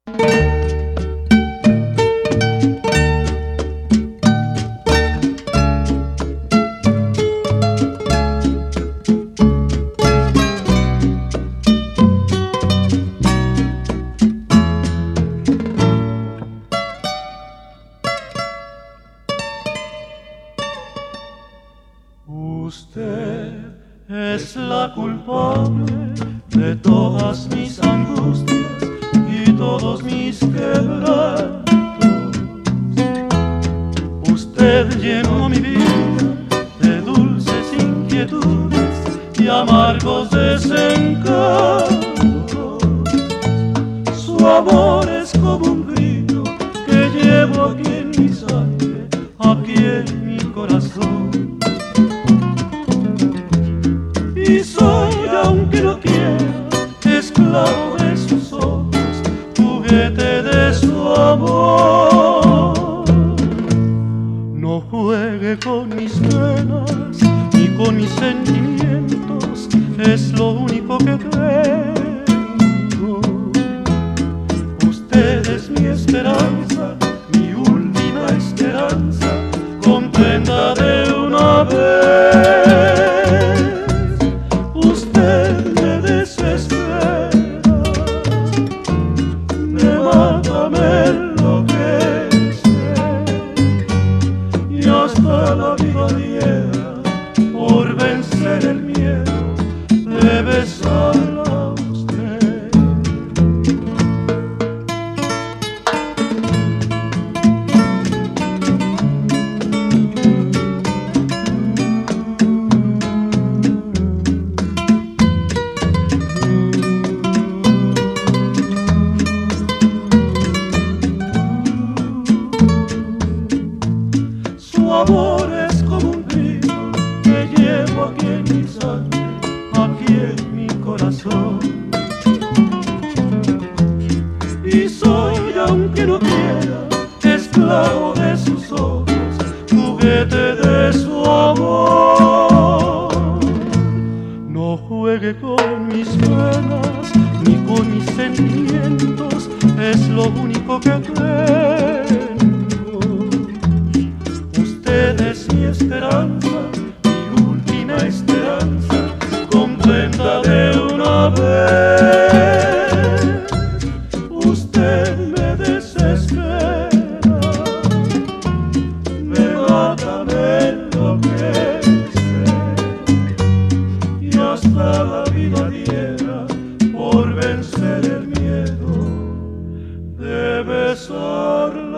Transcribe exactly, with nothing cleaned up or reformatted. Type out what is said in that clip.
Usted es la culpable de todas mis angustias y todos mis quebrantos. Usted llenó mi vida de dulces inquietudes y amargos desencantos. Su amor es como un grito que llevo aquí en mi sangre, aquí en mi corazón. Y soy, aunque no quiera, esclavo de sus ojos, juguete de su amor. No juegue con mis penas ni con mis sentimientos, es lo único que tengo. Usted es mi esperanza, mi última esperanza, comprenda de una vez. Hasta la vida diera por vencer el miedo de besarla a usted. Su amor es como un grito que llevo aquí en mi sangre, aquí en mi corazón. Y soy, aunque no quiera, esclavo de sus ojos, juguete de su amor. No juegue con mis penas ni con mis sentimientos, es lo único que tengo. Usted es mi esperanza, mi última esperanza, comprenda de una vez. Usted me desespera, me mata, me enloquece, y hasta la vida diera por vencer el miedo de besar.